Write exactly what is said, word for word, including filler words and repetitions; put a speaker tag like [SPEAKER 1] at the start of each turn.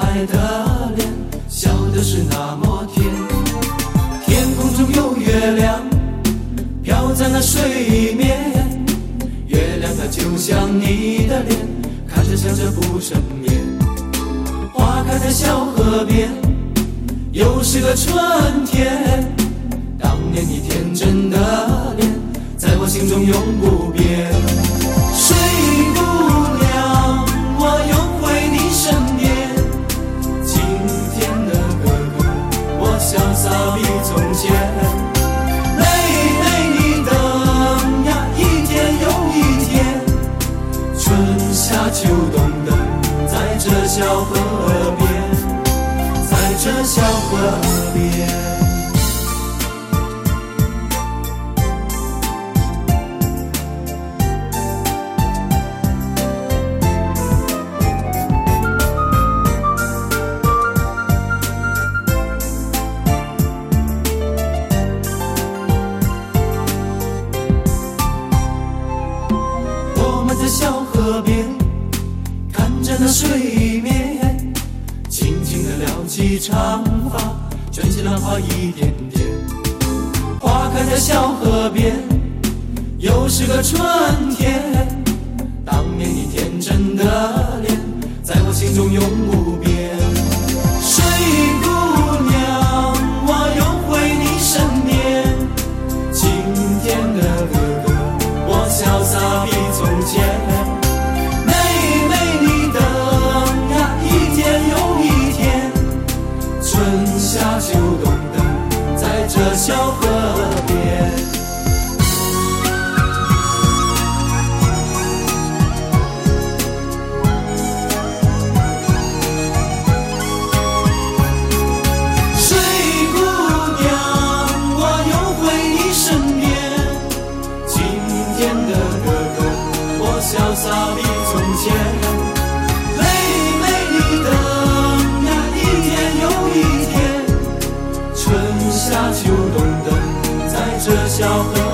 [SPEAKER 1] 爱的脸，笑的是那么甜。天空中有月亮，飘在那水面，月亮它就像你的脸，看着笑着不成眠。花开在小河边，又是个春天，当年你天真的脸，在我心中永不变。水姑娘，我又回你身边，今天的哥哥，我潇洒比从前。妹妹你等呀，一天又一天，春夏秋冬等，在这小河边，在这小河边。小河边，看着那水面，轻轻地撩起长发，卷起浪花一点点。花开在小河边，又是个春天，当年你天真的脸，在我心中永不变。水姑娘，我又回你身边，今天的哥哥，我潇洒比从前。妹妹你等呀，一天又一天，春夏秋冬等，在这小河边。水姑娘，我又回你身边，今天的哥哥，我潇洒比从前。妹妹你等呀，一天又一天，春夏秋冬等，在这小河